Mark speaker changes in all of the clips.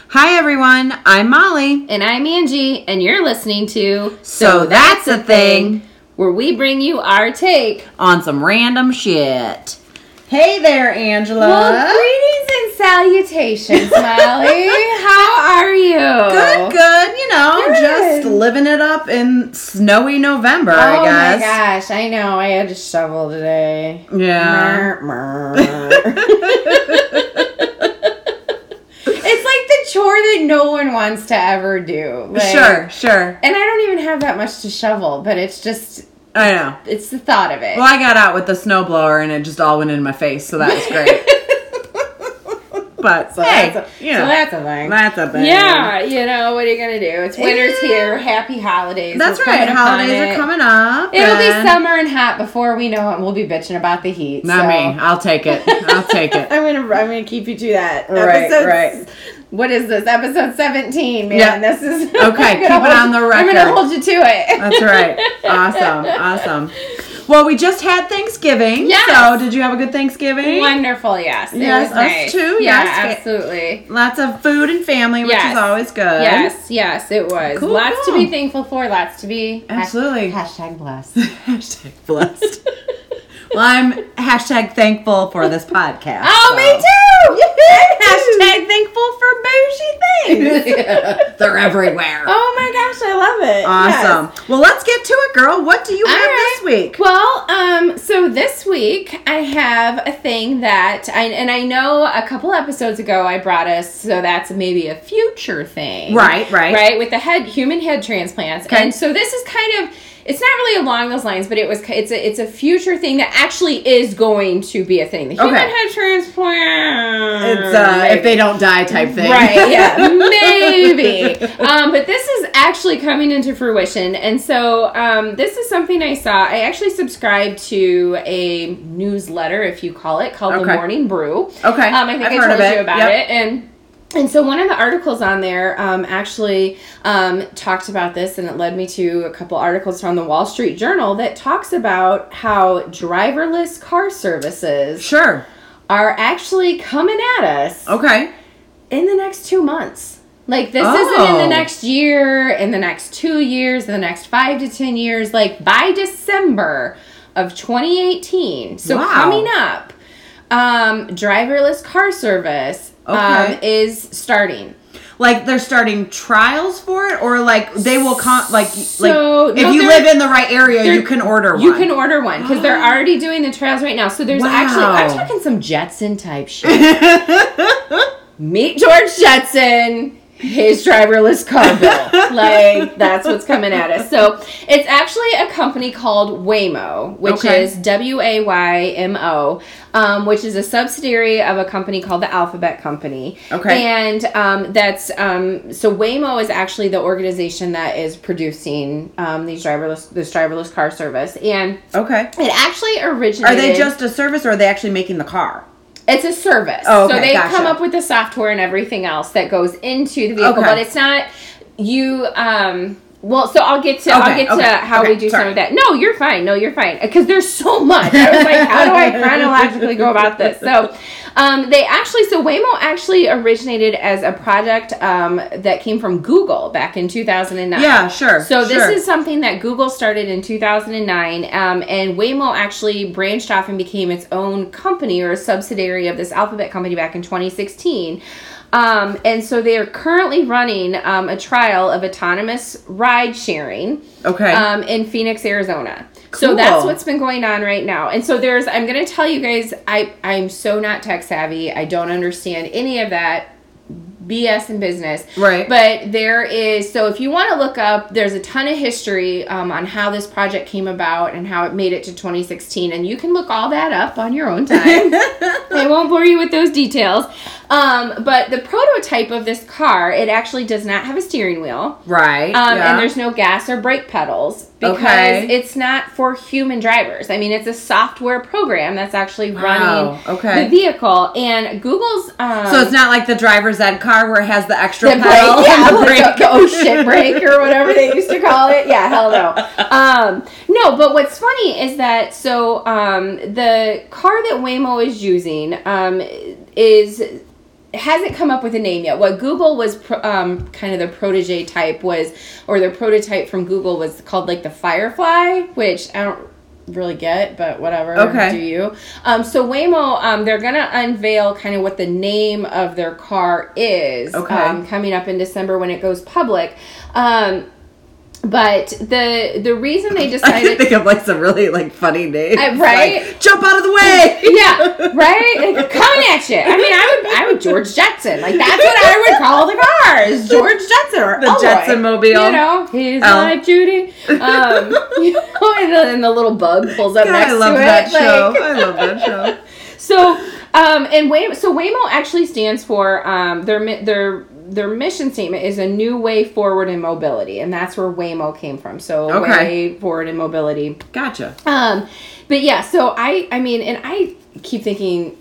Speaker 1: Hi everyone, I'm Molly.
Speaker 2: And I'm Angie, and you're listening to
Speaker 1: So That's a Thing,
Speaker 2: where we bring you our take
Speaker 1: on some random shit. Hey there, Angela.
Speaker 2: Well, greetings and salutations, Molly. How are you?
Speaker 1: Good. You know,
Speaker 2: Good.
Speaker 1: Just living it up in snowy November, I guess.
Speaker 2: Oh my gosh, I know. I had to shovel today.
Speaker 1: Yeah.
Speaker 2: It's like the chore that no one wants to ever do. Like,
Speaker 1: Sure.
Speaker 2: And I don't even have that much to shovel, but it's just...
Speaker 1: I know.
Speaker 2: It's the thought of it.
Speaker 1: Well, I got out with the snowblower and it just all went in my face, so that was great. But,
Speaker 2: so
Speaker 1: hey,
Speaker 2: that's a thing.
Speaker 1: That's a thing.
Speaker 2: Yeah, you know, what are you going to do? It's winter's here. Happy holidays.
Speaker 1: That's right. Holidays are coming up.
Speaker 2: It'll be summer and hot before we know it, and we'll be bitching about the heat.
Speaker 1: Not me. I'll take it.
Speaker 2: I'm gonna keep you to that.
Speaker 1: Right.
Speaker 2: What is this? Episode 17, man.
Speaker 1: Yeah.
Speaker 2: This is...
Speaker 1: Okay, keep it on the record.
Speaker 2: I'm going to hold you to it.
Speaker 1: That's right. Awesome. Well, we just had Thanksgiving.
Speaker 2: Yes.
Speaker 1: So, did you have a good Thanksgiving?
Speaker 2: Wonderful, yes. It
Speaker 1: Yes,
Speaker 2: was
Speaker 1: us
Speaker 2: nice.
Speaker 1: too.
Speaker 2: Yeah,
Speaker 1: Yes.
Speaker 2: absolutely.
Speaker 1: Lots of food and family, which is always good.
Speaker 2: Yes, it was.
Speaker 1: Cool.
Speaker 2: Lots to be thankful for. Lots to be...
Speaker 1: Absolutely.
Speaker 2: Hashtag blessed.
Speaker 1: Hashtag blessed. Well, I'm hashtag thankful for this podcast.
Speaker 2: Oh,
Speaker 1: so.
Speaker 2: me too! Hashtag thankful for bougie things.
Speaker 1: They're everywhere.
Speaker 2: Oh my gosh, I love it.
Speaker 1: Awesome.
Speaker 2: Yes.
Speaker 1: Well, let's get to it, girl. What do you have this week?
Speaker 2: Well, so this week I have a thing that I know a couple episodes ago I brought us, so that's maybe a future thing.
Speaker 1: Right.
Speaker 2: With the human head transplants.
Speaker 1: Okay.
Speaker 2: And so this is kind of, it's not really along those lines, but it's a future thing that actually is going to be a thing. The human head transplant.
Speaker 1: It's if they don't die type thing.
Speaker 2: Right, yeah, maybe. But this is actually coming into fruition. And so this is something I saw. I actually subscribed to a newsletter, if you call it, called The Morning Brew.
Speaker 1: Okay.
Speaker 2: I think I told you about it. And so one of the articles on there actually talked about this, and it led me to a couple articles from the Wall Street Journal that talks about how driverless car services are actually coming at us in the next 2 months. Like, this isn't in the next year, in the next 2 years, in the next 5 to 10 years. Like, by December of 2018, so coming up, driverless car service is starting.
Speaker 1: Like, they're starting trials for it, or like they will if you live in the right area, you can order one.
Speaker 2: You can order one because they're already doing the trials right now. So there's actually, I'm talking some Jetson type shit. Meet George Jetson. His driverless car bill. Like, that's what's coming at us. So, it's actually a company called Waymo, which is Waymo, which is a subsidiary of a company called the Alphabet Company. Okay. And so Waymo is actually the organization that is producing this driverless car service. And it actually originated...
Speaker 1: Are they just a service, or are they actually making the car?
Speaker 2: It's a service.
Speaker 1: Oh, okay,
Speaker 2: so they come up with the software and everything else that goes into the vehicle, but it's not you. So I'll get to how we do some of that. No, you're fine. Because there's so much. I was like, how do I chronologically go about this? So Waymo actually originated as a project that came from Google back in 2009.
Speaker 1: Yeah, sure.
Speaker 2: So this is something that Google started in 2009, and Waymo actually branched off and became its own company or a subsidiary of this Alphabet company back in 2016. And so they are currently running a trial of autonomous ride sharing in Phoenix, Arizona. Cool. So that's what's been going on right now. And so I'm going to tell you guys, I'm so not tech savvy. I don't understand any of that BS in business. Right. But there is, so if you want to look up, there's a ton of history on how this project came about and how it made it to 2016. And you can look all that up on your own time. I won't bore you with those details. But the prototype of this car, it actually does not have a steering wheel. Right. And there's no gas or brake pedals because it's not for human drivers. I mean, it's a software program that's actually running the vehicle. And Google's...
Speaker 1: so it's not like the driver's ed car where it has the extra pedal?
Speaker 2: The brake. The oh shit brake or whatever they used to call it. Yeah, hell no. No, but what's funny is that, the car that Waymo is using is hasn't come up with a name yet. What Google was kind of the protege type was, or their prototype from Google was called like the Firefly, which I don't really get, but whatever. Okay. Do you? So Waymo, they're gonna unveil kind of what the name of their car is. Okay. Coming up in December when it goes public. But the reason they decided,
Speaker 1: I can think of like some really like funny names,
Speaker 2: right?
Speaker 1: Like, jump out of the way,
Speaker 2: yeah, right. Like, coming at you. I mean, I would George Jetson, like that's what I would call the cars, George Jetson or
Speaker 1: the
Speaker 2: Elroy.
Speaker 1: Jetson Mobile.
Speaker 2: You know, he's like Judy. You know, and the little bug pulls up next to it.
Speaker 1: I love that show. I love that show.
Speaker 2: So, and Waymo actually stands for their mission statement is a new way forward in mobility, and that's where Waymo came from. So way forward in mobility.
Speaker 1: Gotcha.
Speaker 2: But yeah, so I mean, and I keep thinking,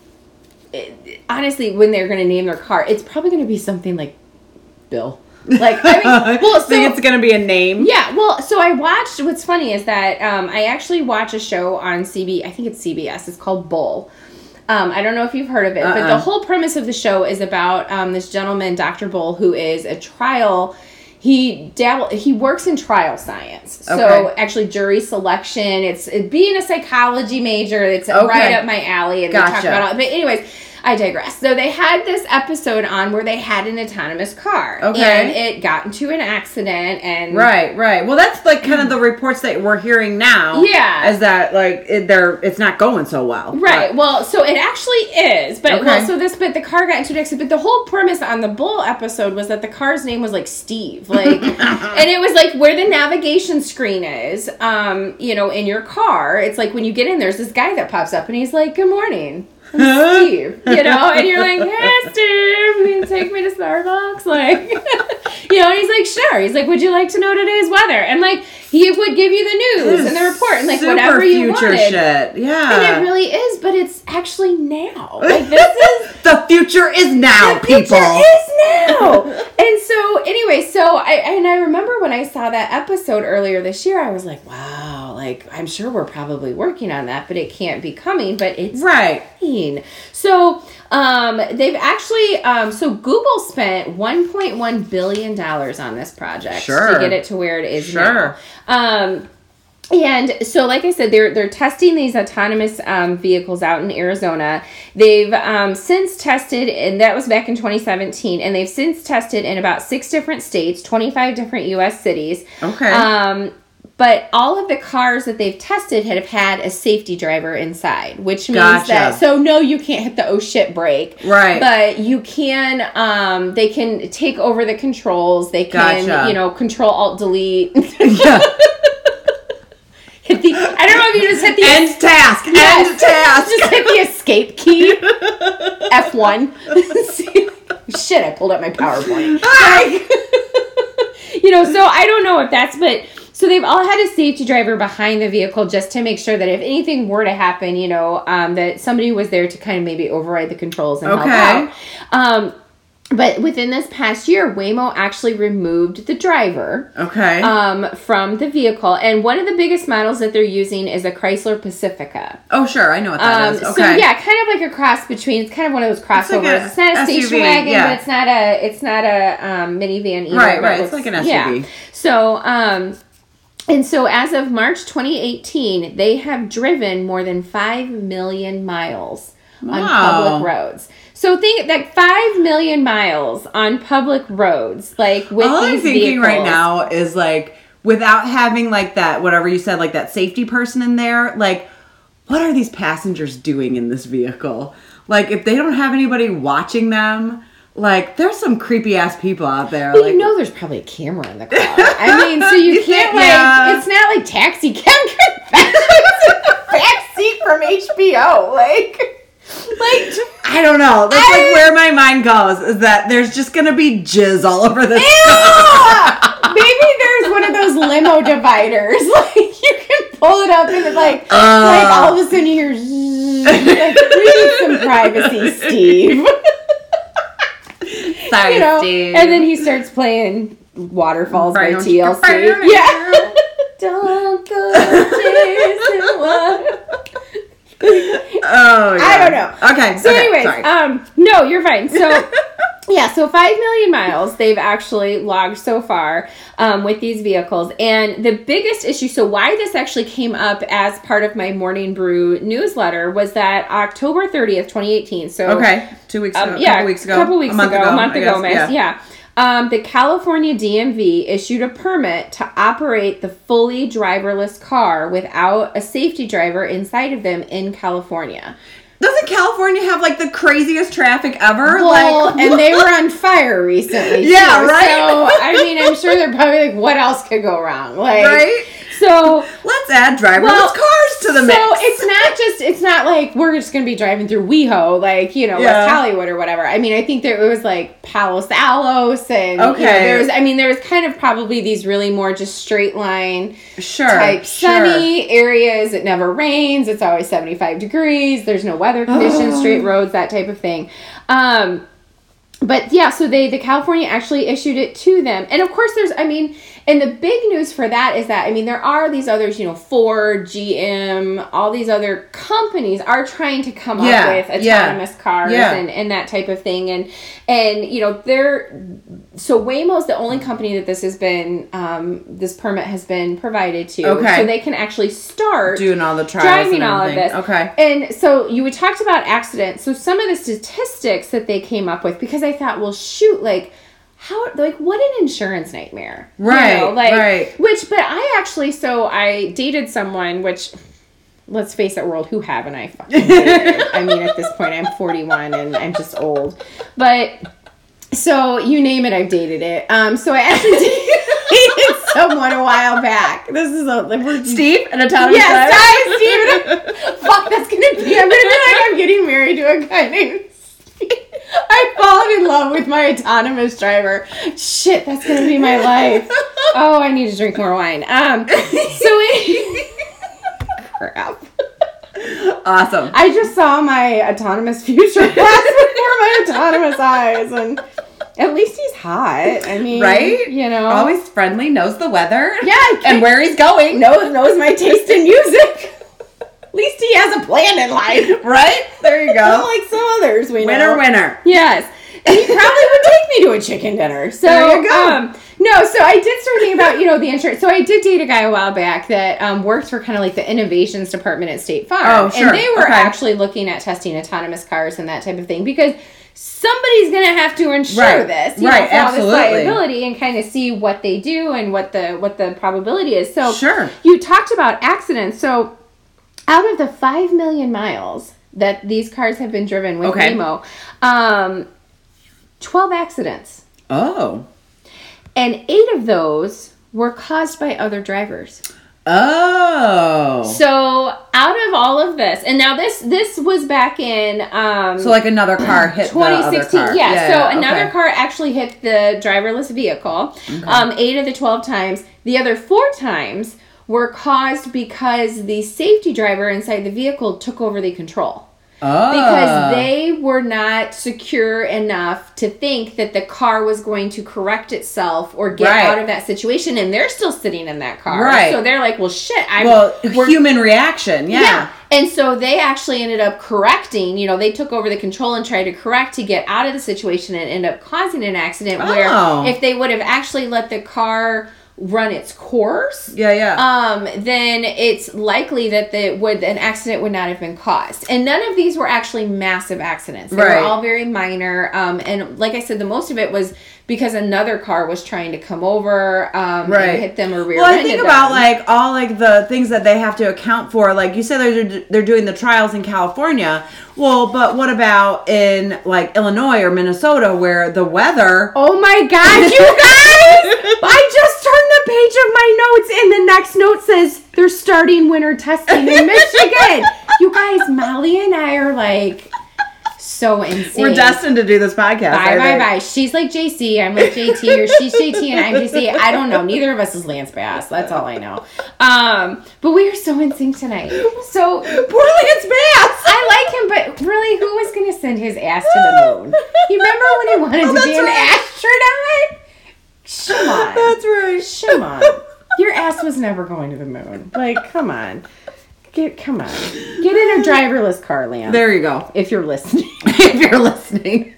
Speaker 2: honestly, when they're going to name their car, it's probably going to be something like Bill. Like, I mean, well, so
Speaker 1: think it's going to be a name?
Speaker 2: Yeah, well, so I watched, what's funny is that I actually watch a show on I think it's CBS. It's called Bull. I don't know if you've heard of it, but the whole premise of the show is about this gentleman, Dr. Bull, who is a trial. He works in trial science. So actually jury selection. It's being a psychology major. It's right up my alley. And
Speaker 1: gotcha.
Speaker 2: They talk about all, but anyways, I digress. So they had this episode on where they had an autonomous car. Okay. And it got into an accident and...
Speaker 1: Right. Well, that's like kind of the reports that we're hearing now.
Speaker 2: Yeah.
Speaker 1: Is that like it's not going so well.
Speaker 2: Right. But. Well, so it actually is. But but the car got into an accident. But the whole premise on the Bull episode was that the car's name was like Steve. Like, and it was like where the navigation screen is, you know, in your car. It's like when you get in, there's this guy that pops up and he's like, "Good morning. I'm Steve," you know, and you're like, "Hey, Steve, will you take me to Starbucks?" Like, you know, and he's like, "Sure." He's like, "Would you like to know today's weather?" And like, he would give you the news and the report and like whatever you wanted.
Speaker 1: Shit. Yeah.
Speaker 2: And it really is, but it's actually now. Like this is
Speaker 1: the future is now,
Speaker 2: the
Speaker 1: people.
Speaker 2: The future is now. And so anyway, I remember when I saw that episode earlier this year, I was like, wow, like I'm sure we're probably working on that, but it can't be coming, but it's
Speaker 1: right.
Speaker 2: Coming. So they've actually so Google spent $1.1 billion on this project to get it to where it is now. And so, like I said, they're testing these autonomous vehicles out in Arizona. They've since tested, and that was back in 2017, and they've since tested in about 6 different states, 25 different U.S. cities.
Speaker 1: Okay.
Speaker 2: But all of the cars that they've tested have had a safety driver inside, which means that, so no, you can't hit the oh shit brake.
Speaker 1: Right.
Speaker 2: But you can, they can take over the controls. They can, you know, control alt delete. Yeah. I don't know if you just hit the
Speaker 1: end task.
Speaker 2: Yes,
Speaker 1: end task.
Speaker 2: Just hit the escape key. F1. Shit, I pulled up my PowerPoint. You know, so I don't know if that's, but so they've all had a safety driver behind the vehicle just to make sure that if anything were to happen, you know, that somebody was there to kind of maybe override the controls and help out. But within this past year, Waymo actually removed the driver from the vehicle. And one of the biggest models that they're using is a Chrysler Pacifica.
Speaker 1: Oh, sure. I know what that is. Okay.
Speaker 2: So, yeah, kind of like a cross between, it's kind of one of those crossovers. It's not a station wagon, but it's not a minivan either.
Speaker 1: Right. It's like an SUV.
Speaker 2: Yeah. So, and so as of March 2018, they have driven more than 5 million miles on public roads. So think like 5 million miles on public roads, like with all these vehicles. All I'm thinking
Speaker 1: right now is like, without having like that, whatever you said, like that safety person in there, like, what are these passengers doing in this vehicle? Like, if they don't have anybody watching them, like, there's some creepy ass people out there.
Speaker 2: Well,
Speaker 1: like,
Speaker 2: you know, there's probably a camera in the car. I mean, so you can't it's not like Taxi Cam. Backseat from HBO, like.
Speaker 1: I don't know. That's like where my mind goes, is that there's just going to be jizz all over this car.
Speaker 2: Maybe there's one of those limo dividers. Like, you can pull it up and it's like all of a sudden you hear like, we need some privacy, Steve.
Speaker 1: Sorry, you know? Steve.
Speaker 2: And then he starts playing Waterfalls by TLC. Yeah. Don't go chasing water.
Speaker 1: Oh, yeah.
Speaker 2: I don't know.
Speaker 1: Okay.
Speaker 2: So,
Speaker 1: okay,
Speaker 2: anyways,
Speaker 1: sorry.
Speaker 2: no, you're fine. So, yeah, so 5 million miles they've actually logged so far with these vehicles. And the biggest issue, so why this actually came up as part of my Morning Brew newsletter was that October 30th, 2018. So,
Speaker 1: Okay. 2 weeks ago.
Speaker 2: yeah,
Speaker 1: a month ago,
Speaker 2: a month
Speaker 1: I
Speaker 2: ago,
Speaker 1: guess,
Speaker 2: yeah. The California DMV issued a permit to operate the fully driverless car without a safety driver inside of them in California.
Speaker 1: Doesn't California have like the craziest traffic ever?
Speaker 2: Well, and they were on fire recently.
Speaker 1: Yeah,
Speaker 2: too.
Speaker 1: right?
Speaker 2: So, I mean, I'm sure they're probably like, what else could go wrong? Like,
Speaker 1: right?
Speaker 2: So,
Speaker 1: let's add driverless cars to the mix.
Speaker 2: So it's not like we're just going to be driving through WeHo, like, West Hollywood or whatever. I mean, I think there it was like Palos Altos and there was kind of probably these really more just straight line type sunny areas. It never rains. It's always 75 degrees. There's no weather conditions, straight roads, that type of thing. But yeah, so the California actually issued it to them. And of course and the big news for that is that, there are these others, Ford, GM, all these other companies are trying to come up with autonomous cars and that type of thing. And so Waymo's the only company that this has been, this permit has been provided to.
Speaker 1: Okay.
Speaker 2: So they can actually start
Speaker 1: doing all the trials
Speaker 2: driving
Speaker 1: and
Speaker 2: all of this.
Speaker 1: Okay.
Speaker 2: And so we talked about accidents. So some of the statistics that they came up with, because I thought, well, shoot, what an insurance nightmare.
Speaker 1: Right. Right.
Speaker 2: But I dated someone, which, let's face it, world, who haven't I fucking dated? At this point, I'm 41 and I'm just old. But, so, you name it, I've dated it. So I actually dated someone a while back. This is
Speaker 1: Steve, an autonomous driver?
Speaker 2: Yes, Steve. Fuck, that's gonna be, I'm gonna be like, I'm getting married to a guy named Steve. I've fallen in love with my autonomous driver. Shit, that's gonna be my life. Oh, I need to drink more wine. Crap.
Speaker 1: Awesome.
Speaker 2: I just saw my autonomous future pass before my autonomous eyes, and at least he's hot.
Speaker 1: Right? Always friendly, knows the weather.
Speaker 2: Yeah,
Speaker 1: and where he's going.
Speaker 2: Knows my taste in music. At least he has a plan in life.
Speaker 1: Right? There you go.
Speaker 2: Unlike some others we know.
Speaker 1: Winner.
Speaker 2: Yes. And he probably would take me to a chicken dinner. So,
Speaker 1: there you go.
Speaker 2: So I did start thinking about, the insurance. So I did date a guy a while back that worked for kind of like the innovations department at State Farm.
Speaker 1: Oh, sure.
Speaker 2: And they were actually looking at testing autonomous cars and that type of thing, because somebody's going to have to insure this, for all this liability, and kind of see what they do and what the probability is. So you talked about accidents. So out of the 5 million miles that these cars have been driven with Waymo, 12 accidents.
Speaker 1: Oh.
Speaker 2: And 8 of those were caused by other drivers.
Speaker 1: Oh.
Speaker 2: So out of all of this, and now this was back in
Speaker 1: so like another car hit
Speaker 2: 2016.
Speaker 1: The other car.
Speaker 2: Yeah, so another car actually hit the driverless vehicle. 8 of the 12 times. The other 4 times were caused because the safety driver inside the vehicle took over the control.
Speaker 1: Oh.
Speaker 2: Because they were not secure enough to think that the car was going to correct itself or get out of that situation, and they're still sitting in that car.
Speaker 1: Right.
Speaker 2: So they're like, well, shit.
Speaker 1: Human reaction, yeah.
Speaker 2: And so they actually ended up correcting, they took over the control and tried to correct to get out of the situation, and end up causing an accident where if they would have actually let the car run its course, then it's likely that an accident would not have been caused. And none of these were actually massive accidents. They were all very minor. And like I said, the most of it was because another car was trying to come over and hit them or rear-ended them.
Speaker 1: Well, I think about all the things that they have to account for. Like you said, they're doing the trials in California. Well, but what about in Illinois or Minnesota where the weather?
Speaker 2: Oh my God, you guys! I just turned the page of my notes, and the next note says they're starting winter testing in Michigan. You guys, Molly and I are so insane.
Speaker 1: We're destined to do this podcast.
Speaker 2: Bye. She's like JC, I'm like JT, or she's JT and I'm JC. I don't know. Neither of us is Lance Bass. That's all I know. But we are so in sync tonight. So
Speaker 1: poor Lance Bass.
Speaker 2: I like him, but really, who was going to send his ass to the moon? You remember when he wanted to be an astronaut? Come on.
Speaker 1: That's right.
Speaker 2: Come on. Your ass was never going to the moon. Come on. come on. Get in a driverless car, Lance.
Speaker 1: There you go.
Speaker 2: If you're listening.
Speaker 1: If you're listening.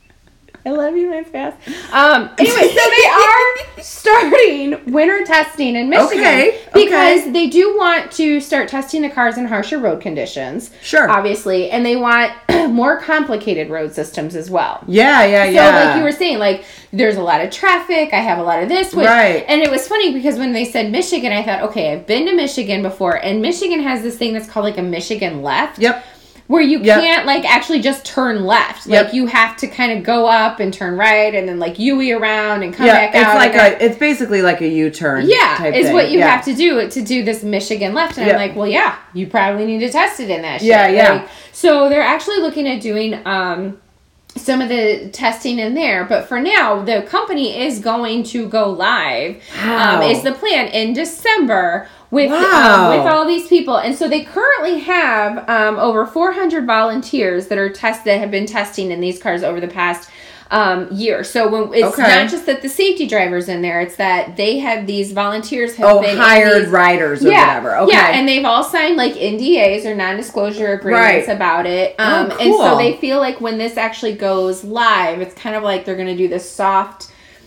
Speaker 2: I love you, my fast. Anyway, so they are starting winter testing in Michigan because they do want to start testing the cars in harsher road conditions.
Speaker 1: Sure.
Speaker 2: Obviously. And they want more complicated road systems as well.
Speaker 1: Yeah.
Speaker 2: So like you were saying, like there's a lot of traffic. I have a lot of this.
Speaker 1: Right.
Speaker 2: And it was funny because when they said Michigan, I thought, okay, I've been to Michigan before. And Michigan has this thing that's called like a Michigan left.
Speaker 1: Yep.
Speaker 2: Where you can't, like, actually just turn left. Like, you have to kind of go up and turn right and then, like, U-ey around and come back out.
Speaker 1: It's basically like a U-turn type
Speaker 2: is
Speaker 1: thing.
Speaker 2: what you have to do this Michigan left. And I'm like, well, yeah, you probably need to test it in that shit. Like, so they're actually looking at doing some of the testing in there. But for now, the company is going to go live, is the plan, in December with all these people. And so they currently have over 400 volunteers that have been testing in these cars over the past year. So it's not just that the safety driver's in there, it's that they have these volunteers have been
Speaker 1: hired riders or whatever. Okay.
Speaker 2: Yeah, and they've all signed like NDAs or non-disclosure agreements about it.
Speaker 1: Cool.
Speaker 2: And so they feel like when this actually goes live, it's kind of like they're going to do this soft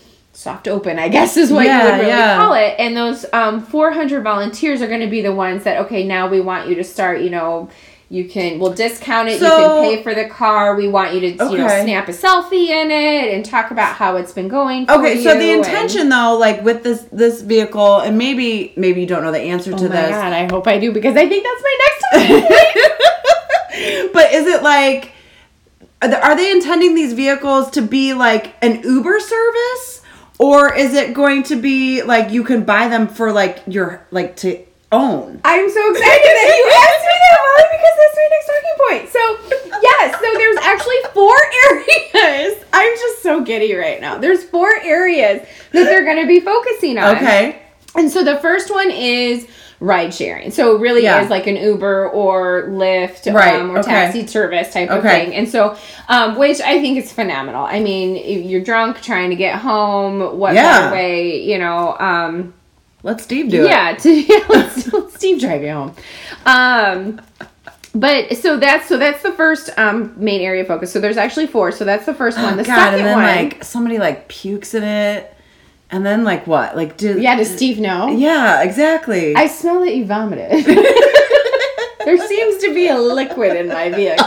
Speaker 2: open, I guess is what you would really call it. And those 400 volunteers are going to be the ones that, okay, now we want you to start, we'll discount it. You can pay for the car. We want you to, snap a selfie in it and talk about how it's been going for you.
Speaker 1: So the intention though, like with this vehicle, and maybe you don't know the answer to this. Oh my
Speaker 2: God, I hope I do, because I think that's my next one.
Speaker 1: But is it like, are they intending these vehicles to be like an Uber service? Or is it going to be like you can buy them for like your to own?
Speaker 2: I'm so excited that you asked me that, Molly, because that's my next talking point. So yes, so there's actually 4 areas. I'm just so giddy right now. There's 4 areas that they're going to be focusing on. Okay. And so the first one is ride sharing. So it really is like an Uber or Lyft or taxi service type of thing. And so, which I think is phenomenal. I mean, if you're drunk trying to get home, what better way,
Speaker 1: let Steve do it.
Speaker 2: Let Steve drive you home. But so that's the first main area of focus. So there's actually 4. So that's the first one. The second
Speaker 1: and then
Speaker 2: one,
Speaker 1: like somebody like pukes in it. And then, like, what? Like,
Speaker 2: does Steve know?
Speaker 1: Yeah, exactly.
Speaker 2: I smell that you vomited. There seems to be a liquid in my vehicle.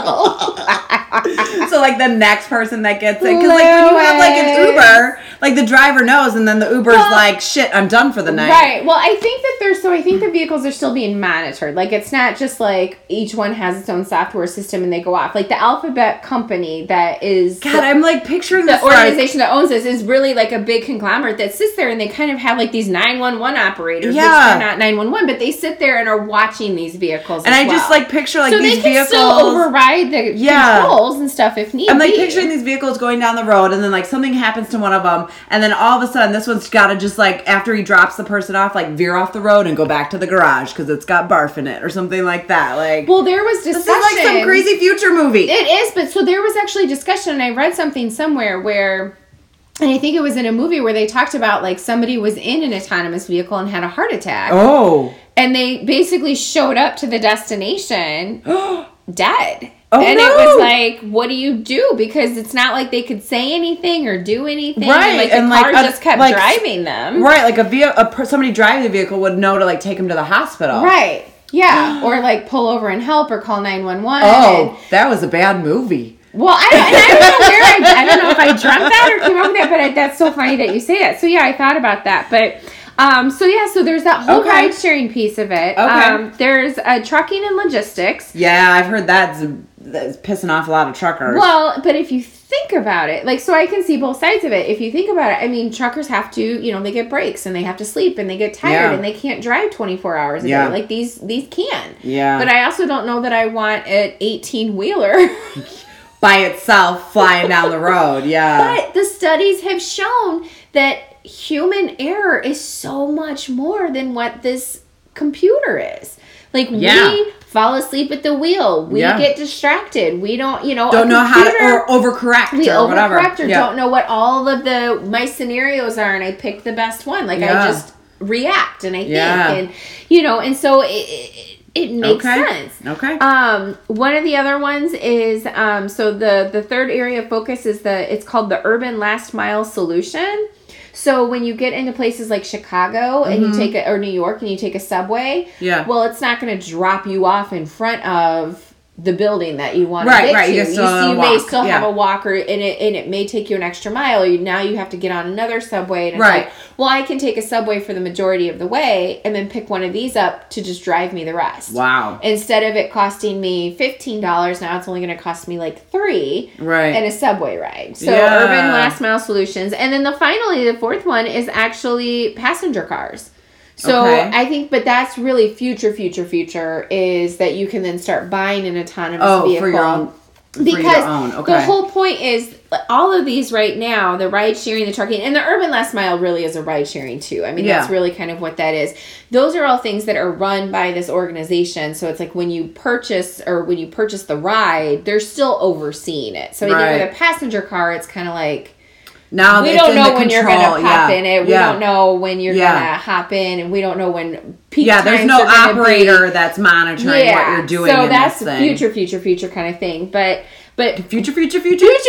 Speaker 1: So, like, the next person that gets it. Because, like, when you have, like, an Uber, like, the driver knows, and then the Uber's like, shit, I'm done for the night.
Speaker 2: Right. Well, I think I think the vehicles are still being monitored. Like, it's not just, like, each one has its own software system and they go off. Like, the Alphabet company that is...
Speaker 1: God, I'm, like, picturing
Speaker 2: the organization that owns this is really, like, a big conglomerate that sits there and they kind of have, like, these 911 operators. Yeah. Which are not 911, but they sit there and are watching these vehicles
Speaker 1: and I just, like, picture, like,
Speaker 2: so
Speaker 1: these vehicles...
Speaker 2: So they can still override the controls and stuff if need be.
Speaker 1: I'm, like, picturing these vehicles going down the road and then, like, something happens to one of them and then all of a sudden this one's got to just, like, after he drops the person off, like, veer off the road and go back to the garage because it's got barf in it or something like that. Like,
Speaker 2: well, there was discussion.
Speaker 1: This is like some crazy future movie.
Speaker 2: It is, but so there was actually discussion, and I read something somewhere where, and I think it was in a movie where they talked about, like, somebody was in an autonomous vehicle and had a heart attack.
Speaker 1: Oh.
Speaker 2: And they basically showed up to the destination dead.
Speaker 1: Oh,
Speaker 2: and
Speaker 1: no.
Speaker 2: It was like, what do you do? Because it's not like they could say anything or do anything.
Speaker 1: Right.
Speaker 2: And, like, the car just kept driving them.
Speaker 1: Right. Like, somebody driving the vehicle would know to, like, take them to the hospital.
Speaker 2: Right. Yeah. Or, like, pull over and help or call 911.
Speaker 1: Oh, that was a bad movie.
Speaker 2: Well, I don't know if I dreamt that or came up with that, but that's so funny that you say that. So, yeah, I thought about that. But... so there's that whole ride sharing piece of it. Okay. There's trucking and logistics.
Speaker 1: Yeah, I've heard that's pissing off a lot of truckers.
Speaker 2: Well, but if you think about it, like, so I can see both sides of it. If you think about it, I mean, truckers have to, they get breaks and they have to sleep and they get tired and they can't drive 24 hours a day. Like, these can.
Speaker 1: Yeah.
Speaker 2: But I also don't know that I want an 18-wheeler
Speaker 1: by itself flying down the road. Yeah.
Speaker 2: But the studies have shown that human error is so much more than what this computer is. Like, we fall asleep at the wheel. We get distracted. We don't,
Speaker 1: don't know how to or overcorrect or whatever.
Speaker 2: Or don't know what all of my scenarios are, and I pick the best one. Like, I just react and I think, and and so it makes sense.
Speaker 1: Okay.
Speaker 2: One of the other ones is so the third area of focus is it's called the Urban Last Mile Solution. So when you get into places like Chicago and you take or New York and you take a subway, well, it's not going to drop you off in front of the building that you want to get to. You may still have a walker, and it may take you an extra mile. Now you have to get on another subway. And it's like, well, I can take a subway for the majority of the way and then pick one of these up to just drive me the rest.
Speaker 1: Wow.
Speaker 2: Instead of it costing me $15, now it's only going to cost me like $3 and a subway ride. So Urban Last Mile Solutions. And then the fourth one is actually passenger cars. So I think, but that's really future is that you can then start buying an autonomous vehicle.
Speaker 1: For your own.
Speaker 2: Because the whole point is all of these right now, the ride sharing, the trucking, and the Urban Last Mile really is a ride sharing too. I mean, that's really kind of what that is. Those are all things that are run by this organization. So it's like when you purchase the ride, they're still overseeing it. So I think with a passenger car, it's kind of like,
Speaker 1: now
Speaker 2: we don't know when you're going to pop in it. We don't know when you're going to hop in, and we don't know when peak times
Speaker 1: there's no operator that's monitoring what you're doing. So
Speaker 2: that's future kind of thing. But
Speaker 1: future,
Speaker 2: triple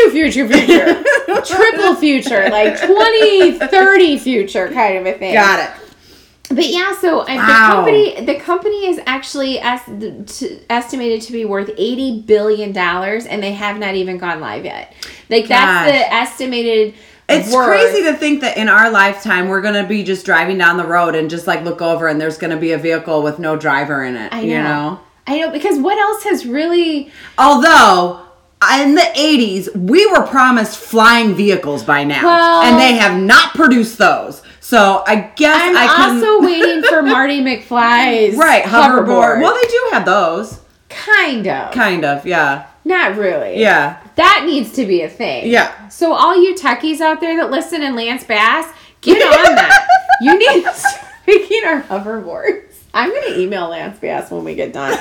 Speaker 2: future, like 2030 future kind of a thing.
Speaker 1: Got it.
Speaker 2: But so the company is actually estimated to be worth $80 billion, and they have not even gone live yet. Like that's the estimated.
Speaker 1: It's crazy to think that in our lifetime we're gonna be just driving down the road and just like look over and there's gonna be a vehicle with no driver in it.
Speaker 2: I know, because what else has really?
Speaker 1: Although in the 80s we were promised flying vehicles by now, and they have not produced those. So I guess
Speaker 2: I'm also waiting for Marty McFly's hoverboard.
Speaker 1: Well, they do have those.
Speaker 2: Kind of,
Speaker 1: yeah.
Speaker 2: Not really.
Speaker 1: Yeah.
Speaker 2: That needs to be a thing.
Speaker 1: Yeah.
Speaker 2: So all you techies out there that listen and Lance Bass, get on that. You need to start making our hoverboards. I'm going to email Lance Bass when we get done.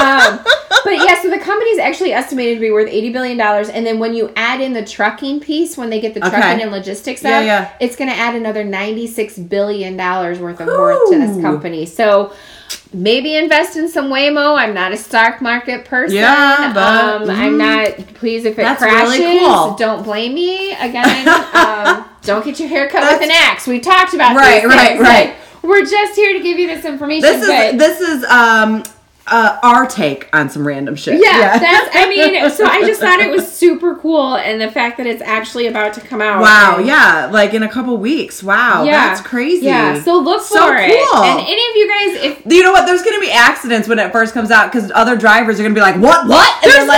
Speaker 2: But so the company is actually estimated to be worth $80 billion. And then when you add in the trucking piece, when they get the trucking and logistics up, it's going to add another $96 billion worth of worth to this company. So maybe invest in some Waymo. I'm not a stock market person.
Speaker 1: Yeah, but
Speaker 2: I'm not. Please, if it crashes,
Speaker 1: really cool.
Speaker 2: Don't blame me. Again, don't get your hair cut with an axe. We talked about
Speaker 1: right.
Speaker 2: Like, we're just here to give you this information.
Speaker 1: This is our take on some random shit.
Speaker 2: Yeah. So I just thought it was super cool, and the fact that it's actually about to come out.
Speaker 1: Wow, like in a couple weeks. Wow, that's crazy.
Speaker 2: Yeah, so look for it. Cool. And any of you guys, if
Speaker 1: you know what, there's going to be accidents when it first comes out because other drivers are going to be like, what? And
Speaker 2: there's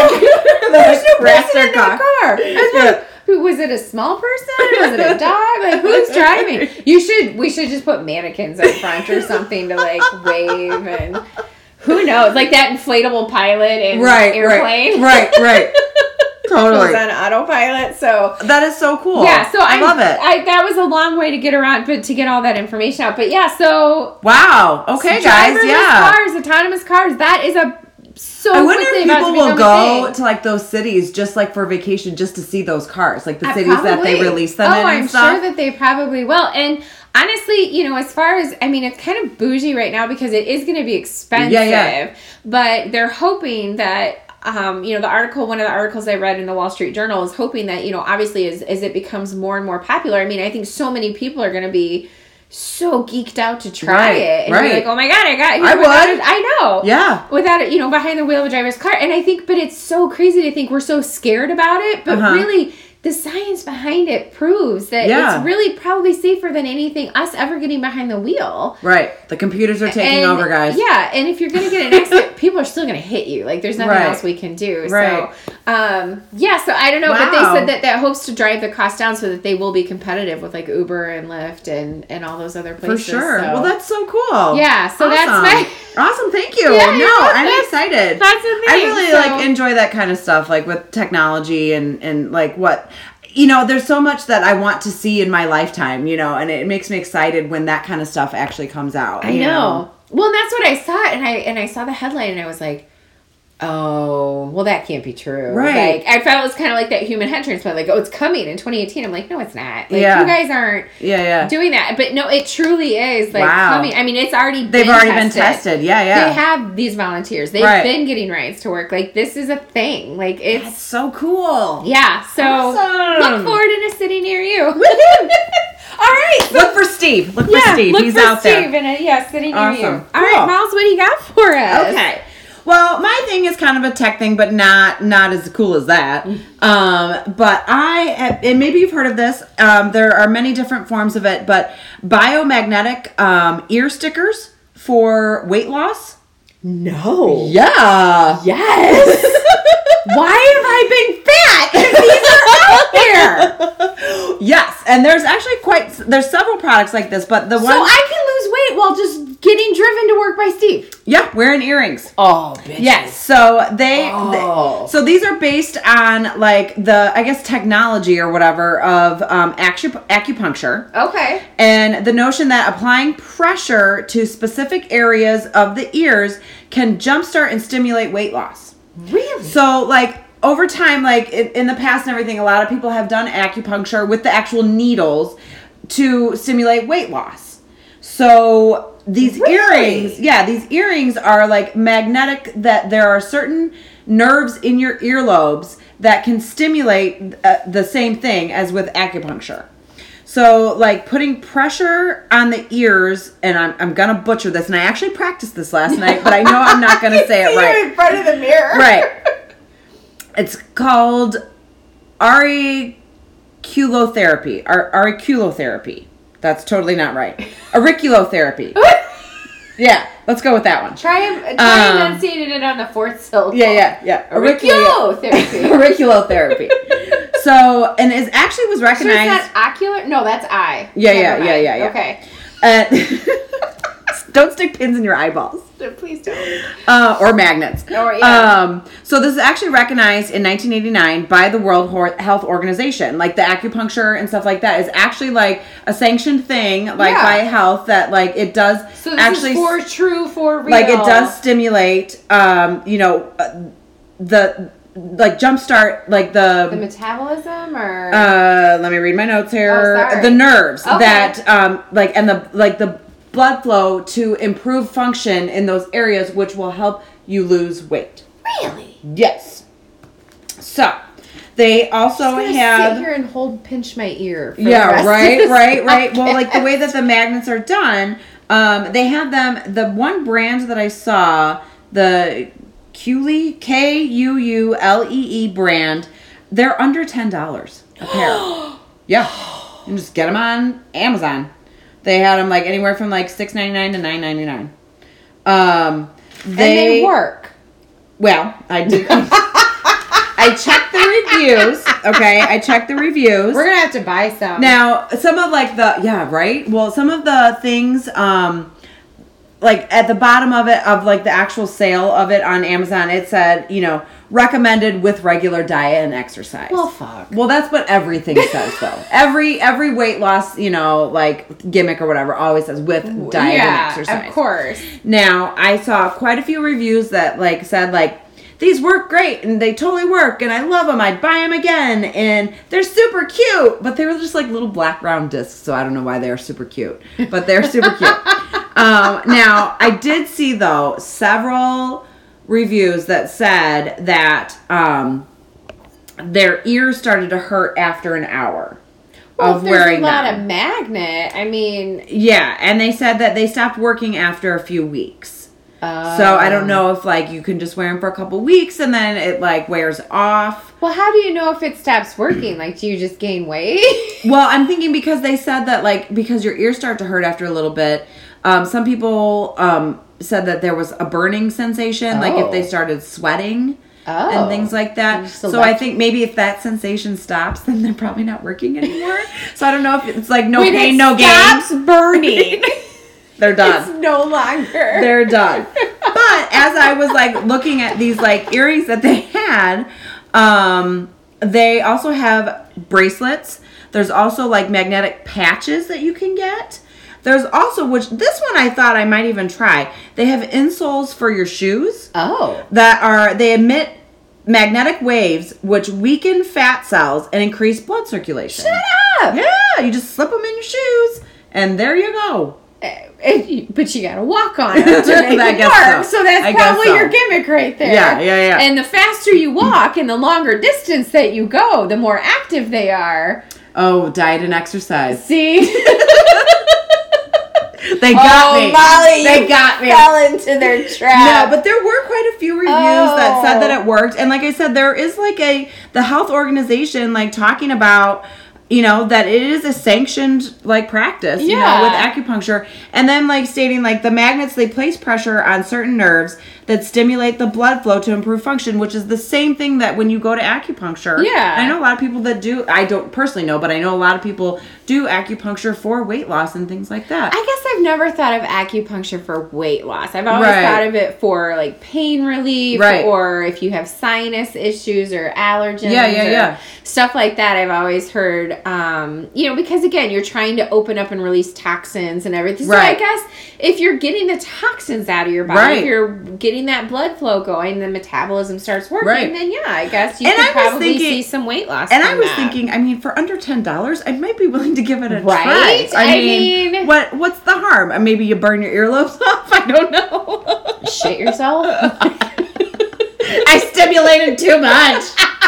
Speaker 2: no person in that car. Was it a small person? Was it a dog? Like, who's driving? We should just put mannequins up front or something to like wave, and who knows? Like that inflatable pilot in Airplane.
Speaker 1: Right. Totally.
Speaker 2: Goes on autopilot. So
Speaker 1: that is so cool.
Speaker 2: Yeah, so
Speaker 1: I love it.
Speaker 2: That was a long way to get around, but to get all that information out. But so
Speaker 1: wow. Okay, guys.
Speaker 2: Autonomous cars. That is
Speaker 1: I wonder if people will go to like those cities just like for vacation just to see those cars, like the cities that they release them in and stuff.
Speaker 2: I'm sure that they probably will. And honestly, as far as, it's kind of bougie right now because it is going to be expensive. Yeah. But they're hoping that, one of the articles I read in the Wall Street Journal is hoping that, obviously as it becomes more and more popular, I think so many people are going to be so geeked out to try it. And you're like, oh my God, I got it. I know.
Speaker 1: Yeah.
Speaker 2: Without it, behind the wheel of a driver's car. And I think, but it's so crazy to think we're so scared about it. But really, the science behind it proves that it's really probably safer than anything us ever getting behind the wheel.
Speaker 1: Right. The computers are taking over, guys.
Speaker 2: Yeah. And if you're going to get an accident, people are still going to hit you. Like, there's nothing else we can do.
Speaker 1: Right.
Speaker 2: So, so I don't know. Wow. But they said that hopes to drive the cost down so that they will be competitive with, like, Uber and Lyft and all those other places.
Speaker 1: For sure.
Speaker 2: So.
Speaker 1: Well, that's so cool.
Speaker 2: Yeah. So that's my...
Speaker 1: Awesome. Thank you.
Speaker 2: Yeah,
Speaker 1: I'm excited.
Speaker 2: That's the thing.
Speaker 1: I really, enjoy that kind of stuff, like, with technology and like, what... there's so much that I want to see in my lifetime, and it makes me excited when that kind of stuff actually comes out.
Speaker 2: I know. Well, and that's what I saw, and I saw the headline, and I was like, Oh, well, that can't be true.
Speaker 1: Right.
Speaker 2: Like, I felt it was kind of like that human head transplant. Like, oh, it's coming in 2018. I'm like, no, it's not. Like,
Speaker 1: Yeah.
Speaker 2: you guys aren't doing that. But no, it truly is, like, coming. I mean, it's already been tested.
Speaker 1: They've already been tested. Yeah, yeah.
Speaker 2: They have these volunteers. They've been getting rides to work. Like, this is a thing. Like, it's...
Speaker 1: That's so cool.
Speaker 2: Yeah, so
Speaker 1: Awesome.
Speaker 2: look forward in a city near you. All right. So,
Speaker 1: Look for Steve. Look for Steve.
Speaker 2: Look
Speaker 1: He's
Speaker 2: for
Speaker 1: out
Speaker 2: Steve
Speaker 1: there.
Speaker 2: in a city near you.
Speaker 1: Awesome.
Speaker 2: All right, Miles, what do you got for us?
Speaker 1: Okay. Well, my thing is kind of a tech thing, but not as cool as that. But and maybe you've heard of this. There are many different forms of it, but biomagnetic ear stickers for weight loss.
Speaker 2: No.
Speaker 1: Yeah.
Speaker 2: Yes. Why have I been fat? These are out there.
Speaker 1: Yes, and there's actually there's several products like this, but the one.
Speaker 2: So I can lose weight while just getting driven to work by Steve.
Speaker 1: Yeah, wearing earrings.
Speaker 2: Oh, bitch.
Speaker 1: Yes. So so these are based on like the, I guess, technology or whatever of acupuncture.
Speaker 2: Okay.
Speaker 1: And the notion that applying pressure to specific areas of the ears can jumpstart and stimulate weight loss.
Speaker 2: Really?
Speaker 1: So like over time, like in the past and everything, a lot of people have done acupuncture with the actual needles to stimulate weight loss. So these earrings are like magnetic, that there are certain nerves in your earlobes that can stimulate the same thing as with acupuncture. So like putting pressure on the ears, and I'm going to butcher this, and I actually practiced this last night, but I know I'm not going to say it right.
Speaker 2: In front of the mirror.
Speaker 1: Right. It's called auriculotherapy. Auriculotherapy. That's totally not right. Auriculotherapy. Yeah, let's go with that one.
Speaker 2: Try enunciating it on the fourth syllable.
Speaker 1: Yeah.
Speaker 2: Auriculotherapy.
Speaker 1: Auriculotherapy. So, and it actually was recognized.
Speaker 2: So is that ocular? No, that's eye.
Speaker 1: Yeah.
Speaker 2: Okay.
Speaker 1: Don't stick pins in your eyeballs.
Speaker 2: Please don't.
Speaker 1: Or magnets. So this is actually recognized in 1989 by the World Health Organization. Like the acupuncture and stuff like that is actually like a sanctioned thing, like by health, that like it does.
Speaker 2: So this
Speaker 1: actually
Speaker 2: is for real.
Speaker 1: Like it does stimulate, the like jumpstart like the
Speaker 2: metabolism, or
Speaker 1: let me read my notes here. The nerves that and the blood flow to improve function in those areas, which will help you lose weight.
Speaker 2: Really?
Speaker 1: Yes. So they also have
Speaker 2: sit here and pinch my ear. For
Speaker 1: right. Well, like the way that the magnets are done, they have them. The one brand that I saw, the Kuulee Kuulee brand, they're under $10 a pair. Yeah, you can just get them on Amazon. They had them like anywhere from like $6.99 to $9.99.
Speaker 2: And they work.
Speaker 1: Well, I did. I checked the reviews. Okay, I checked the reviews.
Speaker 2: We're gonna have to buy some
Speaker 1: now. Some of like well, some of the things, like at the bottom of it, of like the actual sale of it on Amazon, it said, recommended with regular diet and exercise.
Speaker 2: Well, fuck.
Speaker 1: Well, that's what everything says, though. Every weight loss, like gimmick or whatever, always says with diet and exercise.
Speaker 2: Of course.
Speaker 1: Now, I saw quite a few reviews that like said like, these work great and they totally work and I love them. I'd buy them again and they're super cute. But they were just like little black round discs, so I don't know why they are super cute. But they're super cute. Now, I did see, though, several reviews that said that their ears started to hurt after an hour of wearing them.
Speaker 2: There's a lot of magnet. I mean...
Speaker 1: Yeah, and they said that they stopped working after a few weeks. So I don't know if like you can just wear them for a couple weeks and then it like wears off.
Speaker 2: Well, how do you know if it stops working? Like, do you just gain weight?
Speaker 1: Well, I'm thinking because they said that like because your ears start to hurt after a little bit. Some people said that there was a burning sensation, like if they started sweating and things like that. So I think maybe if that sensation stops, then they're probably not working anymore. So I don't know if it's like no pain, no gain.
Speaker 2: Stops burning.
Speaker 1: They're done.
Speaker 2: It's no longer.
Speaker 1: They're done. But as I was like looking at these like earrings that they had, they also have bracelets. There's also like magnetic patches that you can get. There's also, which this one I thought I might even try. They have insoles for your shoes.
Speaker 2: Oh.
Speaker 1: They emit magnetic waves which weaken fat cells and increase blood circulation.
Speaker 2: Shut up!
Speaker 1: Yeah, you just slip them in your shoes and there you go.
Speaker 2: But you gotta walk on it to make it work. So that's probably your gimmick right there.
Speaker 1: Yeah.
Speaker 2: And the faster you walk and the longer distance that you go, the more active they are.
Speaker 1: Oh, diet and exercise.
Speaker 2: See?
Speaker 1: They got me.
Speaker 2: Molly,
Speaker 1: they got me.
Speaker 2: Fell into their trap.
Speaker 1: No, but there were quite a few reviews that said that it worked. And like I said, there is like the health organization like talking about, you know, that it is a sanctioned like practice, you know, with acupuncture. And then like stating like the magnets, they place pressure on certain nerves that stimulate the blood flow to improve function, which is the same thing that when you go to acupuncture.
Speaker 2: Yeah.
Speaker 1: I know a lot of people that do, I don't personally know, but I know a lot of people do acupuncture for weight loss and things like that.
Speaker 2: I guess I've never thought of acupuncture for weight loss. I've always thought of it for like pain relief or if you have sinus issues or allergens or stuff like that. I've always heard, you know, because again, you're trying to open up and release toxins and everything. So I guess if you're getting the toxins out of your body, if you're getting that blood flow going, the metabolism starts working, then I guess you could probably see some weight loss.
Speaker 1: And I was thinking, I mean, for under $10, I might be willing to give it a try.
Speaker 2: I mean,
Speaker 1: what's the harm? Maybe you burn your earlobes off. I don't know.
Speaker 2: Shit yourself.
Speaker 1: I stimulated too much.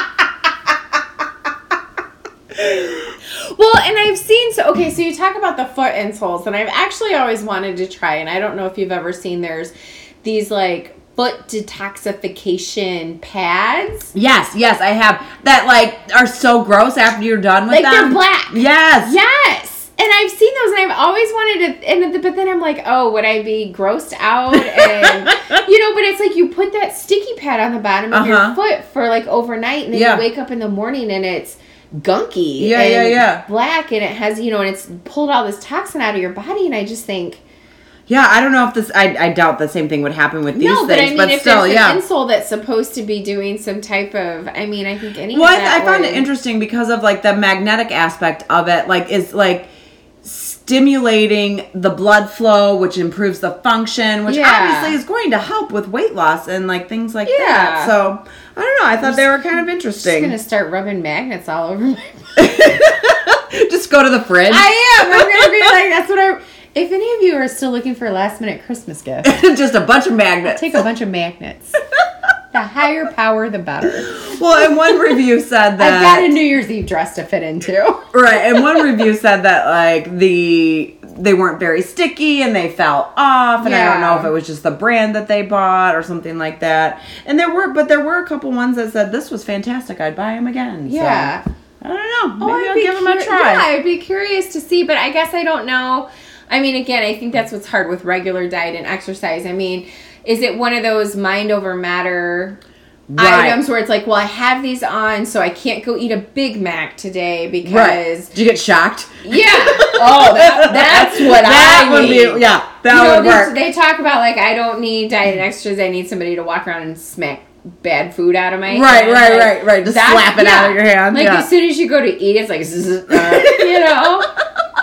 Speaker 2: Well, and I've seen, so you talk about the foot insoles, and I've actually always wanted to try, and I don't know if you've ever seen, there's these like foot detoxification pads.
Speaker 1: Yes, I have. That like are so gross after you're done with them.
Speaker 2: Like they're black.
Speaker 1: Yes.
Speaker 2: And I've seen those, and I've always wanted to, but then I'm like, oh, would I be grossed out? And, you know, but it's like you put that sticky pad on the bottom of your foot for like overnight, and then you wake up in the morning and it's gunky and black, and it has, you know, and it's pulled all this toxin out of your body, and I just think...
Speaker 1: Yeah, I don't know if this... I doubt the same thing would happen with these things,
Speaker 2: but I mean, if
Speaker 1: still,
Speaker 2: there's an insole that's supposed to be doing some type of... I mean, I think any of that
Speaker 1: I found it interesting because of, like, the magnetic aspect of it, like, is, like, stimulating the blood flow, which improves the function, which obviously is going to help with weight loss and, like, things like that. So, I don't know. I thought they were kind of interesting.
Speaker 2: I'm just going to start rubbing magnets all over my...
Speaker 1: Just go to the fridge.
Speaker 2: I am. I'm going to be like, that's what I... If any of you are still looking for a last-minute Christmas gift...
Speaker 1: just a bunch of magnets.
Speaker 2: Take a bunch of magnets. The higher power, the better.
Speaker 1: Well, and one review said that...
Speaker 2: I've got a New Year's Eve dress to fit into.
Speaker 1: Right, and one review said that, like, they weren't very sticky and they fell off, and I don't know if it was just the brand that they bought or something like that. And there were a couple ones that said, this was fantastic, I'd buy them again.
Speaker 2: Yeah.
Speaker 1: So, I don't know. Maybe I'll give them a try.
Speaker 2: Yeah, I'd be curious to see, but I guess I don't know... I mean, again, I think that's what's hard with regular diet and exercise. I mean, is it one of those mind over matter items where it's like, well, I have these on, so I can't go eat a Big Mac today because... Right.
Speaker 1: Did you get shocked?
Speaker 2: Yeah. Oh, that's what I need.
Speaker 1: That would work.
Speaker 2: They talk about, like, I don't need diet and exercise. I need somebody to walk around and smack bad food out of my hand.
Speaker 1: Right. Just slap it out of your hand.
Speaker 2: Like, as soon as you go to eat, it's like, you know...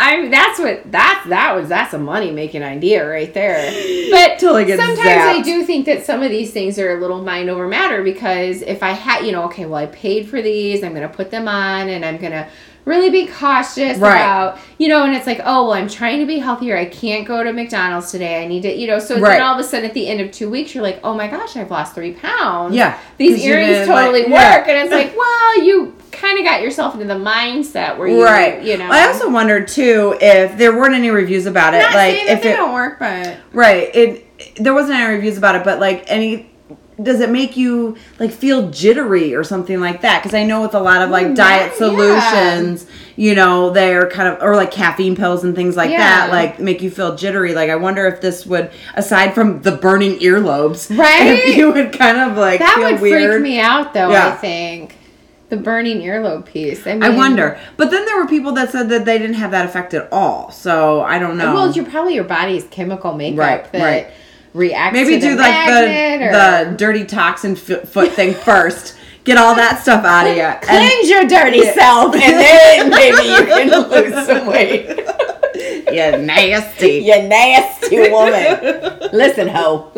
Speaker 2: that's a money making idea right there. But sometimes I do think that some of these things are a little mind over matter, because if I had, you know, okay, well, I paid for these, I'm going to put them on, and I'm going to really be cautious about, you know, and it's like, oh, well, I'm trying to be healthier. I can't go to McDonald's today. I need to, you know, so then all of a sudden at the end of 2 weeks, you're like, oh my gosh, I've lost 3 pounds. Yeah. These earrings totally work. And it's like, well, you kind of got yourself into the mindset where you know.
Speaker 1: I also wondered too if there weren't any reviews about it.
Speaker 2: Not
Speaker 1: like
Speaker 2: saying that they don't work, but
Speaker 1: there wasn't any reviews about it, but like does it make you like feel jittery or something like that? Because I know with a lot of like diet solutions, you know, they're kind of, or like caffeine pills and things like that, like make you feel jittery. Like I wonder if this would, aside from the burning earlobes, if you would kind of like
Speaker 2: that
Speaker 1: feel
Speaker 2: would
Speaker 1: weird.
Speaker 2: Freak me out though. I think the burning earlobe piece. I mean,
Speaker 1: I wonder. But then there were people that said that they didn't have that effect at all. So I don't know.
Speaker 2: Well, it's probably your body's chemical makeup that reacts
Speaker 1: maybe
Speaker 2: to the
Speaker 1: do like the dirty toxin foot thing first. Get all that stuff out of you.
Speaker 2: Cleanse your dirty self, and then maybe you can lose some weight.
Speaker 1: You nasty.
Speaker 2: You nasty woman. Listen, ho.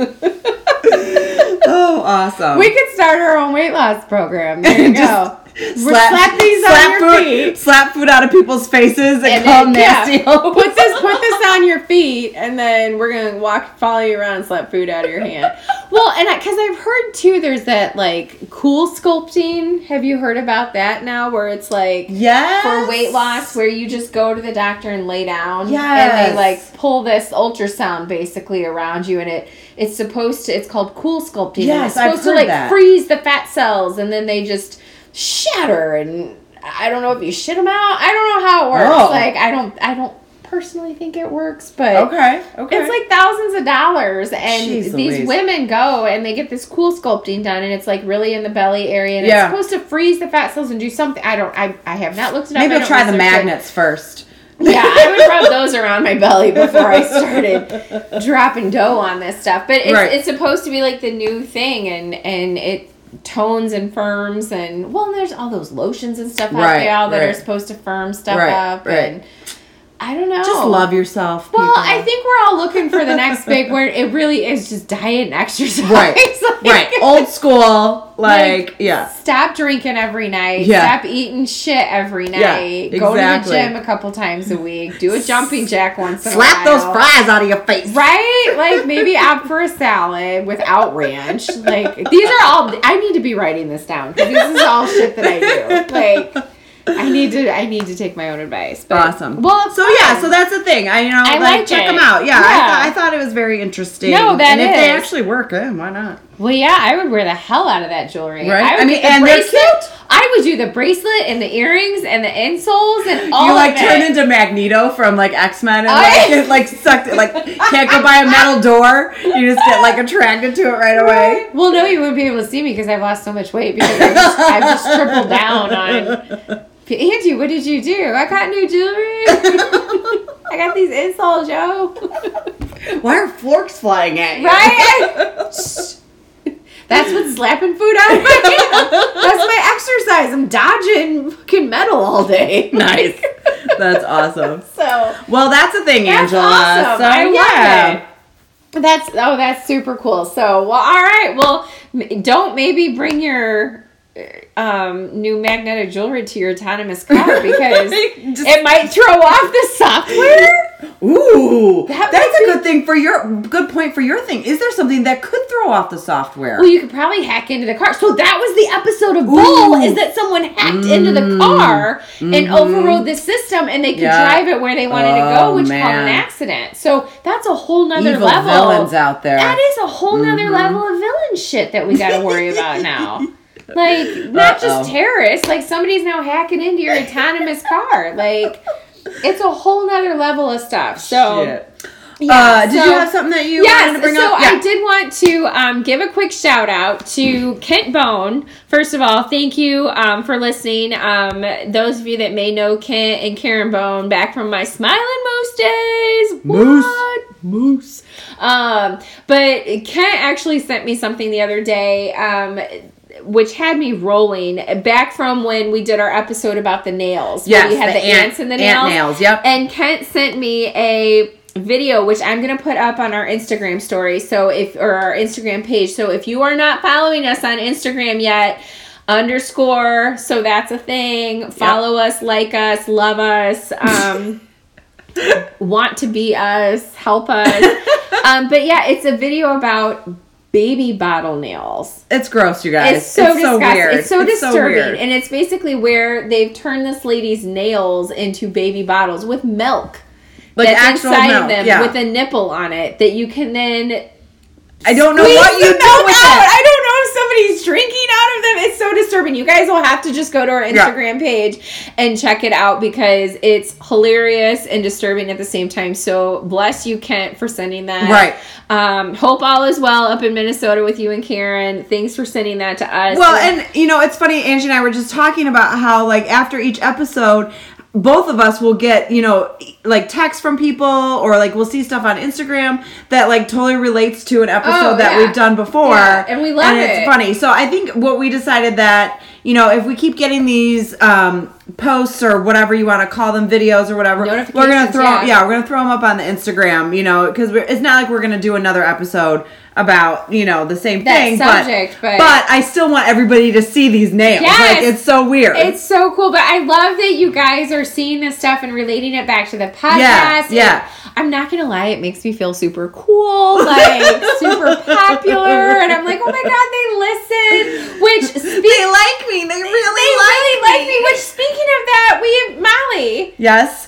Speaker 1: Oh, awesome.
Speaker 2: We could start our own weight loss program. There you go.
Speaker 1: Slap
Speaker 2: these on your feet.
Speaker 1: Slap food out of people's faces and call them nasty hoes.
Speaker 2: Put this on your feet, and then we're gonna follow you around and slap food out of your hand. Well, and because I've heard too, there's that like cool sculpting. Have you heard about that now? Where it's like for weight loss, where you just go to the doctor and lay down, and they like pull this ultrasound basically around you, and it's supposed to. It's called cool sculpting.
Speaker 1: Yes,
Speaker 2: and it's supposed to like freeze the fat cells, and then they just shatter, and I don't know if you shit them out. I don't know how it works.
Speaker 1: Oh.
Speaker 2: Like I don't personally think it works, but
Speaker 1: okay.
Speaker 2: It's like thousands of dollars, and
Speaker 1: Jeez
Speaker 2: these
Speaker 1: Louise.
Speaker 2: women go and they get this cool sculpting done, and it's like really in the belly area, and it's supposed to freeze the fat cells and do something. I have not looked it up.
Speaker 1: Maybe I'll try the magnets first.
Speaker 2: Yeah, I would rub those around my belly before I started dropping dough on this stuff. But it's supposed to be like the new thing, and it tones and firms, and there's all those lotions and stuff out there that are supposed to firm stuff up, and I don't know.
Speaker 1: Just love yourself, people.
Speaker 2: Well, I think we're all looking for the next big where it really is just diet and exercise.
Speaker 1: Right. Old school,
Speaker 2: Stop drinking every night.
Speaker 1: Yeah.
Speaker 2: Stop eating shit every night.
Speaker 1: Yeah, exactly.
Speaker 2: Go to the gym a couple times a week. Do a jumping jack once in a while.
Speaker 1: Slap those fries out of your face.
Speaker 2: Right? Like, maybe opt for a salad without ranch. Like, these are all... I need to be writing this down, because this is all shit that I do. Like... I need to take my own advice. But,
Speaker 1: awesome.
Speaker 2: Well,
Speaker 1: so that's the thing. I like check them out. Yeah. I thought it was very interesting.
Speaker 2: No, that
Speaker 1: and
Speaker 2: is.
Speaker 1: if they actually work, why not?
Speaker 2: Well, yeah, I would wear the hell out of that jewelry.
Speaker 1: Right.
Speaker 2: And they're cute. I would do the bracelet and the earrings and the insoles and all.
Speaker 1: You turn into Magneto from X-Men and get sucked. Can't go by a metal door. You just get attracted to it right away.
Speaker 2: Well, no, you wouldn't be able to see me because I've lost so much weight because I've just tripled down on. Angie, what did you do? I got new jewelry. I got these insoles, Joe.
Speaker 1: Why are forks flying at you?
Speaker 2: Right? That's what's slapping food out of my hand. That's my exercise. I'm dodging fucking metal all day.
Speaker 1: Nice. That's awesome.
Speaker 2: Well,
Speaker 1: that's the thing, Angela.
Speaker 2: Awesome.
Speaker 1: So,
Speaker 2: I love it. That's super cool. So, all right. Well, don't maybe bring your new magnetic jewelry to your autonomous car because it might throw off the software.
Speaker 1: Ooh, that's a good point for your thing. Is there something that could throw off the software?
Speaker 2: Well, you could probably hack into the car. So that was the episode of Bull, is that someone hacked into the car and overrode the system, and they could drive it where they wanted to go, which caused an accident. So that's a whole nother
Speaker 1: Evil
Speaker 2: level.
Speaker 1: Villains out there.
Speaker 2: That is a whole nother level of villain shit that we got to worry about now. Not just terrorists. Somebody's now hacking into your autonomous car. It's a whole nother level of stuff. So,
Speaker 1: shit. Yeah. Did you have something that you wanted to bring up?
Speaker 2: I did want to give a quick shout out to Kent Bone. First of all, thank you for listening. Those of you that may know Kent and Karen Bone back from my Smiling Moose days. Moose. But Kent actually sent me something the other day. Which had me rolling back from when we did our episode about the nails.
Speaker 1: Yes,
Speaker 2: where we had the ants and the nails.
Speaker 1: Ant nails, yep.
Speaker 2: And Kent sent me a video, which I'm going to put up on our Instagram story, or our Instagram page. So if you are not following us on Instagram yet, _ so that's a thing. Follow us, like us, love us, want to be us, help us. But yeah, it's a video about baby bottle nails.
Speaker 1: It's gross, you guys.
Speaker 2: It's so disgusting.
Speaker 1: Weird.
Speaker 2: It's so disturbing.
Speaker 1: So weird.
Speaker 2: And it's basically where they've turned this lady's nails into baby bottles with milk. That's
Speaker 1: actual
Speaker 2: inside
Speaker 1: milk,
Speaker 2: them with a nipple on it that you can then
Speaker 1: I don't know what you do with it.
Speaker 2: I don't know if somebody's drinking out of them. It's so disturbing. You guys will have to just go to our Instagram page and check it out because it's hilarious and disturbing at the same time. So bless you, Kent, for sending that.
Speaker 1: Right.
Speaker 2: Hope all is well up in Minnesota with you and Karen. Thanks for sending that to us.
Speaker 1: Well, and it's funny, Angie and I were just talking about how after each episode, both of us will get, text from people or we'll see stuff on Instagram that totally relates to an episode that we've done before.
Speaker 2: Yeah, and we love it.
Speaker 1: And it's funny. So I think what we decided that, you know, if we keep getting these posts or whatever you want to call them, videos or whatever, we're gonna throw we're gonna throw them up on the Instagram, you know, because it's not like we're gonna do another episode about, you know, the same thing,
Speaker 2: subject, but
Speaker 1: I still want everybody to see these nails. Like, it's so weird.
Speaker 2: It's so cool, but I love that you guys are seeing this stuff and relating it back to the podcast.
Speaker 1: Yeah.
Speaker 2: I'm not gonna lie, it makes me feel super cool, like super popular, and I'm like, oh my god, they listen. Which
Speaker 1: they like me. They really like me.
Speaker 2: Which, speaking of that, we have Molly.
Speaker 1: Yes.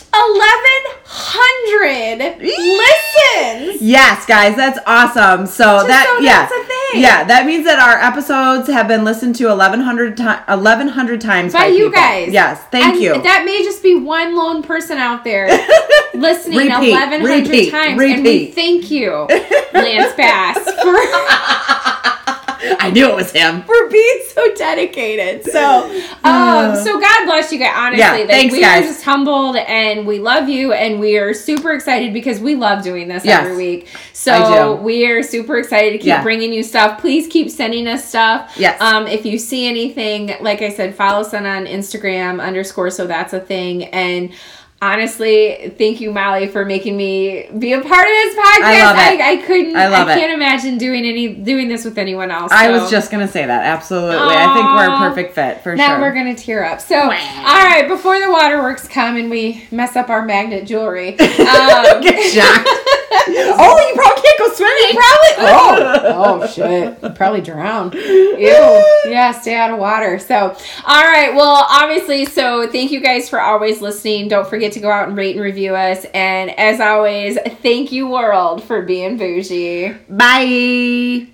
Speaker 2: 1,100 listens.
Speaker 1: Yes, guys, that's awesome. So that's
Speaker 2: a thing.
Speaker 1: Yeah, that means that our episodes have been listened to 1,100 times by
Speaker 2: you
Speaker 1: people.
Speaker 2: guys.
Speaker 1: Yes, thank you.
Speaker 2: That may just be one lone person out there listening 1,100 times, and we thank you, Lance Bass, for.
Speaker 1: I knew it was him.
Speaker 2: For being so dedicated. So God bless you guys, honestly.
Speaker 1: Yeah, thanks,
Speaker 2: we
Speaker 1: guys.
Speaker 2: are just humbled, and we love you, and we are super excited because we love doing this every week. So we are super excited to keep bringing you stuff. Please keep sending us stuff.
Speaker 1: Yes.
Speaker 2: If you see anything, like I said, follow us on Instagram _, so that's a thing. And honestly, thank you, Molly, for making me be a part of this podcast.
Speaker 1: I love it.
Speaker 2: I can't
Speaker 1: it.
Speaker 2: imagine doing this with anyone else.
Speaker 1: I was just going to say that. Absolutely. I think we're a perfect fit for
Speaker 2: now
Speaker 1: sure.
Speaker 2: Now we're going to tear up. So, all right, before the waterworks come and we mess up our magnet jewelry.
Speaker 1: Get shocked. Oh, you probably can't go swimming.
Speaker 2: Oh, shit. You probably drown. Ew. Yeah, stay out of water. So, all right. Well, obviously, so thank you guys for always listening. Don't forget to go out and rate and review us. And as always, thank you, world, for being bougie.
Speaker 1: Bye.